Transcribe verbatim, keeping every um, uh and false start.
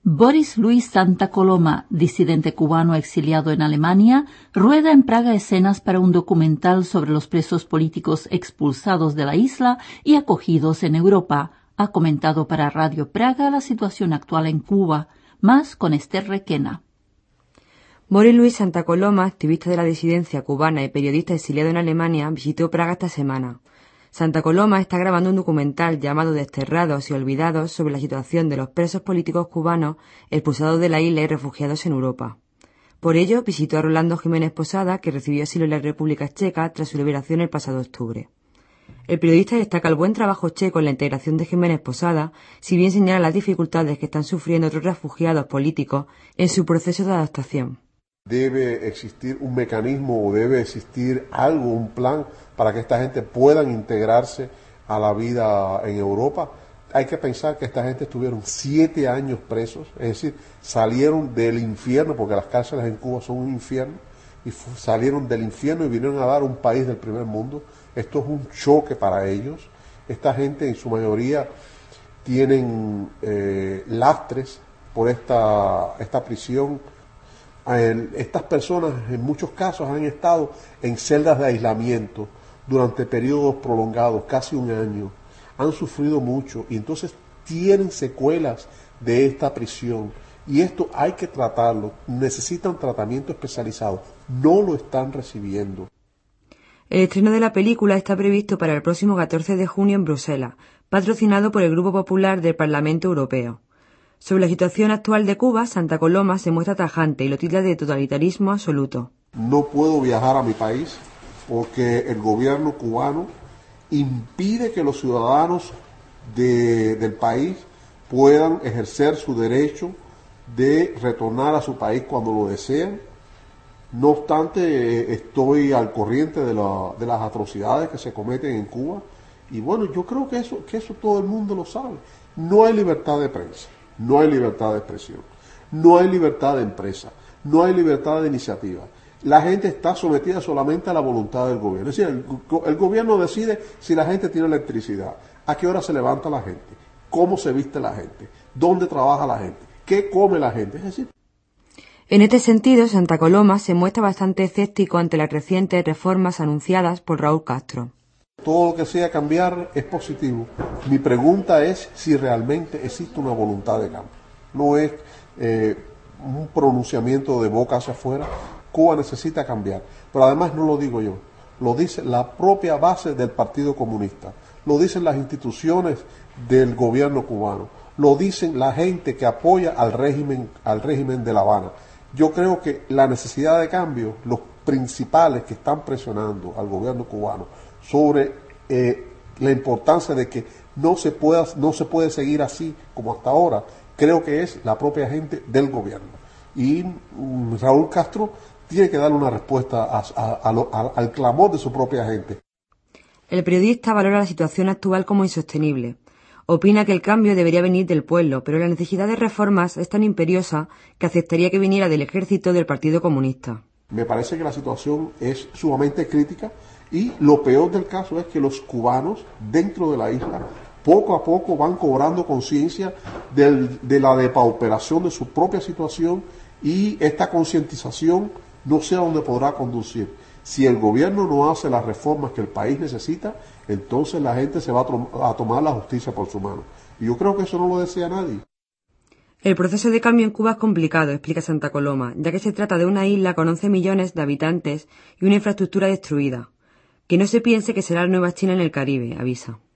Boris Luis Santa Coloma, disidente cubano exiliado en Alemania, rueda en Praga escenas para un documental sobre los presos políticos expulsados de la isla y acogidos en Europa. Ha comentado para Radio Praga la situación actual en Cuba. Más con Esther Requena. Boris Luis Santa Coloma, activista de la disidencia cubana y periodista exiliado en Alemania, visitó Praga esta semana. Santa Coloma está grabando un documental llamado Desterrados y Olvidados sobre la situación de los presos políticos cubanos expulsados de la isla y refugiados en Europa. Por ello, visitó a Rolando Jiménez Posada, que recibió asilo en la República Checa tras su liberación el pasado octubre. El periodista destaca el buen trabajo checo en la integración de Jiménez Posada, si bien señala las dificultades que están sufriendo otros refugiados políticos en su proceso de adaptación. Debe existir un mecanismo o debe existir algo, un plan para que esta gente puedan integrarse a la vida en Europa. Hay que pensar que esta gente estuvieron siete años presos, es decir, salieron del infierno, porque las cárceles en Cuba son un infierno, y salieron del infierno y vinieron a dar un país del primer mundo. Esto es un choque para ellos. Esta gente en su mayoría tienen eh, lastres por esta, esta prisión. Estas personas en muchos casos han estado en celdas de aislamiento durante periodos prolongados, casi un año. Han sufrido mucho y entonces tienen secuelas de esta prisión. Y esto hay que tratarlo. Necesitan tratamiento especializado. No lo están recibiendo. El estreno de la película está previsto para el próximo catorce de junio en Bruselas, patrocinado por el Grupo Popular del Parlamento Europeo. Sobre la situación actual de Cuba, Santa Coloma se muestra tajante y lo tilda de totalitarismo absoluto. No puedo viajar a mi país porque el gobierno cubano impide que los ciudadanos de, del país puedan ejercer su derecho de retornar a su país cuando lo desean. No obstante, estoy al corriente de, la, de las atrocidades que se cometen en Cuba. Y bueno, yo creo que eso, que eso todo el mundo lo sabe. No hay libertad de prensa. No hay libertad de expresión, no hay libertad de empresa, no hay libertad de iniciativa. La gente está sometida solamente a la voluntad del gobierno. Es decir, el, el gobierno decide si la gente tiene electricidad, a qué hora se levanta la gente, cómo se viste la gente, dónde trabaja la gente, qué come la gente. Es decir, en este sentido, Santa Coloma se muestra bastante escéptico ante las recientes reformas anunciadas por Raúl Castro. Todo lo que sea cambiar es positivo. Mi pregunta es si realmente existe una voluntad de cambio. No es eh, un pronunciamiento de boca hacia afuera. Cuba necesita cambiar. Pero además no lo digo yo. Lo dice la propia base del Partido Comunista. Lo dicen las instituciones del gobierno cubano. Lo dicen la gente que apoya al régimen, al régimen de La Habana. Yo creo que la necesidad de cambio, los principales que están presionando al gobierno cubano sobre eh, la importancia de que no se pueda, no se puede seguir así como hasta ahora, creo que es la propia gente del gobierno. Y um, Raúl Castro tiene que dar una respuesta a, a, a lo, a, al clamor de su propia gente. El periodista valora la situación actual como insostenible. Opina que el cambio debería venir del pueblo, pero la necesidad de reformas es tan imperiosa que aceptaría que viniera del ejército del Partido Comunista. Me parece que la situación es sumamente crítica. Y lo peor del caso es que los cubanos dentro de la isla poco a poco van cobrando conciencia de la depauperación de su propia situación y esta concientización no sé a dónde podrá conducir. Si el gobierno no hace las reformas que el país necesita, entonces la gente se va a, to- a tomar la justicia por su mano. Y yo creo que eso no lo desea nadie. El proceso de cambio en Cuba es complicado, explica Santa Coloma, ya que se trata de una isla con once millones de habitantes y una infraestructura destruida. Que no se piense que será la nueva China en el Caribe, avisa.